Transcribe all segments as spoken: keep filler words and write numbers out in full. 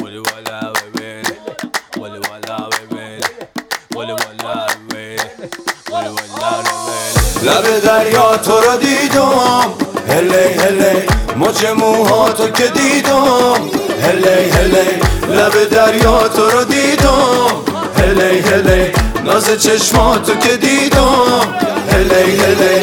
ولی والا ببین ولی والا ببین ولی والا ببین ولی والا ببین لب دریا تو رو دیدم هلی هلی موج موهاتو که دیدم هلی هلی لب دریا تو رو دیدم هلی هلی ناز چشماتو که دیدم هلی هلی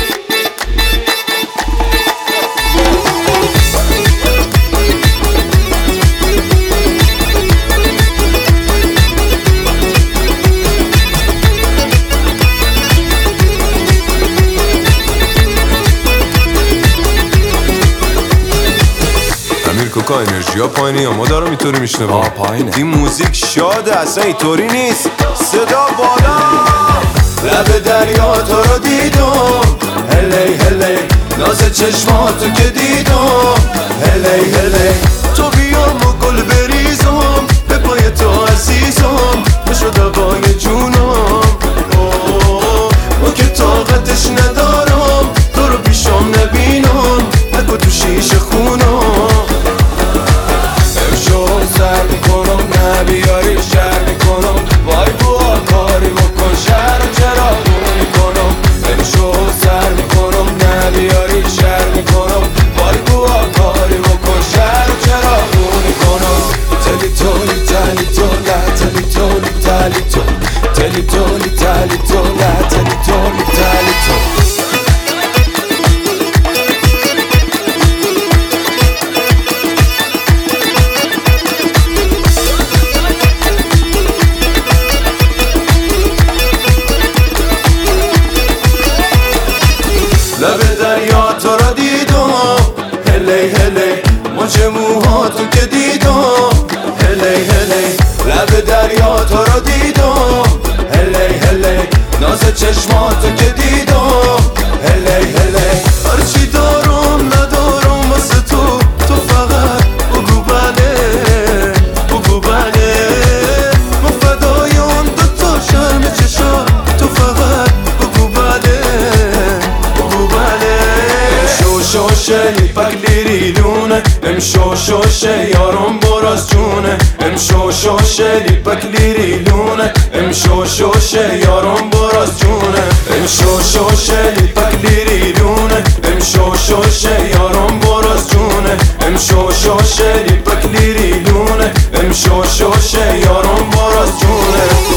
کوکا انرژی ها پایینه یا ما دارم اینطوری میشنویم؟ آه پایینه. این موزیک شاده اصلا اینطوری نیست. صدا بالا. لب دریا تو رو دیدم هلی هلی ناز چشماتو که دیدم هلی هلی تو بیام و گل بریزم به پای تو عزیزم بشو دوای جونم او که طاقتش ندارم تو رو پیشم نبینم نگو تو شیشه خونم سر میکنم نبیاری شر میکنم وای بوا کاری بکن شهر رو چراغون میکنم امشو سر میکنم نبیاری شر میکنم وای بوا کاری بکن شهر رو چراغون میکنم تلی تولی تلی تو نه تلی تولی تلی تو تلی تولی تلی تو نه تلی تولی تلی تو لب دریا تو رو دیدم هلی هلی موج موهاتو که دیدم هلی هلی لب دریا تو رو دیدم هلی هلی ناز چشماتو که دیدم هلی هلی هرچی دارم ندارم واسه تو تو فقط بگو بله بگو بله من فدای اون دوتا شرم چشا تو فقط بگو بله شوشه لیپک لیری لونه ام شوشه یارم براز جونه ام شوشه لیپک لیری لونه ام شوشه یارم براز جونه ام شوشه لیپک لیری لونه ام شوشه یارم براز جونه ام شوشه لیپک لیری لونه ام شوشه یارم براز جونه